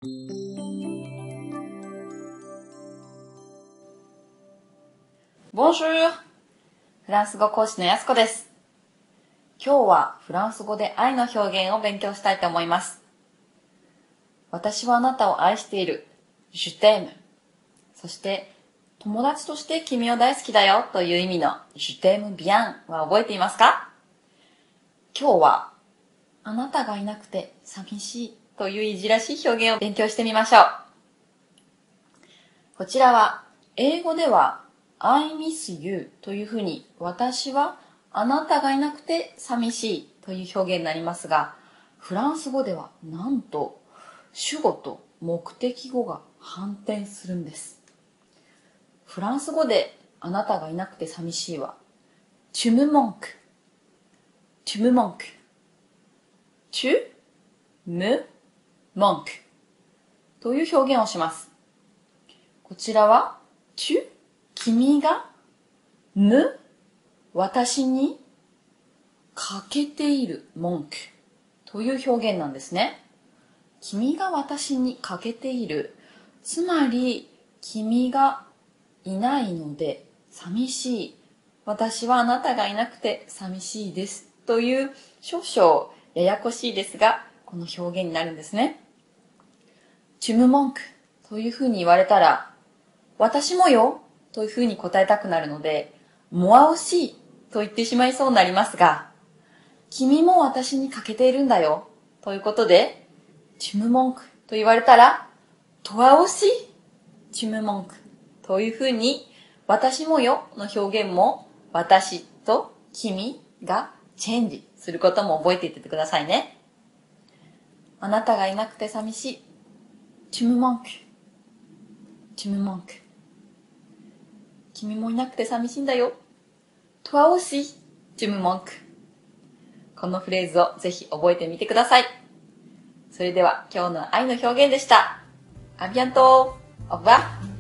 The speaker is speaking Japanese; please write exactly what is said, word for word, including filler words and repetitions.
Bonjour! フランス語講師のやすこです。今日はフランス語で愛の表現を勉強したいと思います。私はあなたを愛している。Je t'aime。そして、友達として君を大好きだよという意味のJe t'aime bienは覚えていますか？今日は、あなたがいなくて寂しいといういじらしい表現を勉強してみましょう。こちらは、英語ではI miss you というふうに、私はあなたがいなくて寂しいという表現になりますが、フランス語ではなんと主語と目的語が反転するんです。フランス語であなたがいなくて寂しいは Tu me manques Tu me manques Tu me manques という表現をします。こちらは Tu君が、む、私に、欠けている、文句という表現なんですね。君が私に欠けている。つまり、君がいないので寂しい。私はあなたがいなくて寂しいです。という少々ややこしいですが、この表現になるんですね。Tu me manquesというふうに言われたら、私もよというふうに答えたくなるので、moi aussiと言ってしまいそうになりますが、君も私に欠けているんだよということで、tu me manquesと言われたら、toi aussi tu me manquesというふうに、私もよの表現も、私と君がチェンジすることも覚えていてくださいね。あなたがいなくて寂しい。tu me manques tu me manques君もいなくて寂しいんだよ。toi aussi tu me manques このフレーズをぜひ覚えてみてください。それでは今日の愛の表現でした。À bientôt! Au revoir!